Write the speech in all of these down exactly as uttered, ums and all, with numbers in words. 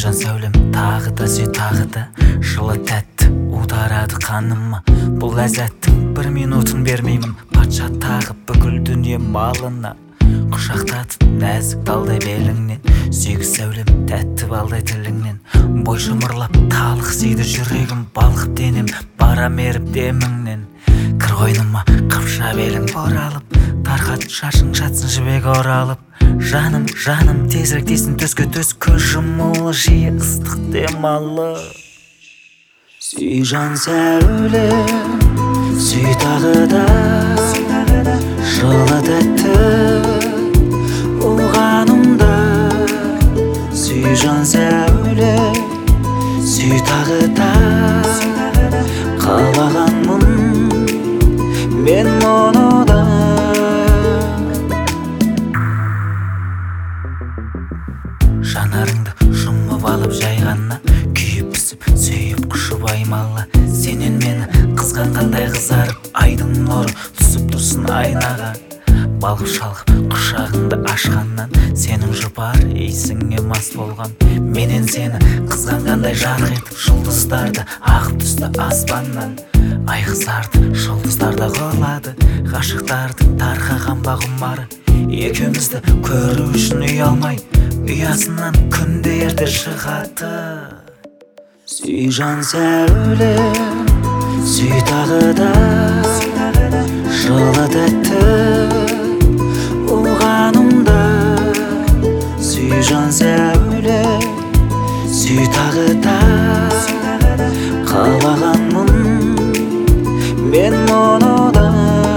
жан сәулем тағы да сүй тағы да жылы тәтті ударады қаныма бұл ләззаттың бір минутын бермеймін патша тағы бүкіл дүние малына құшақтатып нәзік талдай беліңнен сүйгі сәулем тәтті балдай тіліңнен бой шымырлап талық сүйді жүрегім балқып денем барам еріп деміңнен кір қойныма қапша белің боралып тарқат шашың жатсын жібек оралып жаным жаным тезірек тисін төске төс көз жұмулы жиі ыстық демалы сүй жан сәулем сүй тағы да жылы тәтті уғанымда сүй жан сәулем сүй тағы да қалағанмын мен мұны да жанарыңды жұмып алып жай ғана күйіп пісіп сүйіп құшып аймалы сенен мені қызғанғандай қызарып айдың нұры түсіп тұрсын айнаға балқып шалқып құшағыңды ашқаннан сенің жұпар иісіңе мас болғам менен сені қызғанғандай жарқ етіп жұлдыздарды ағып түсті аспаннан ай қызарды жұлдыздарда құлады ғашықтардың тарқаған бағұмары екеумізді көру үшін ұялмай ұясынан күнде ерте шығады сүй жан сәулем сүй тағы да жылы тәтті уғанымда сүй жан сәулем сүй тағы да қалағанмын мен мұны да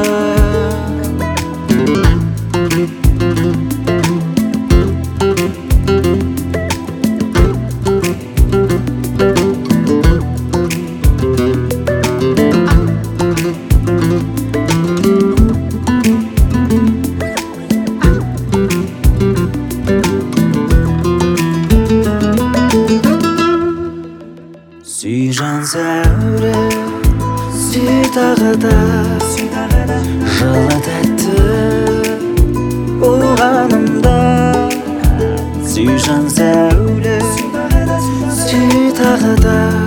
сүй жан сәулем сүй тағы да жылы тәтті уғанымда сүй жан сәулем сүй тағы да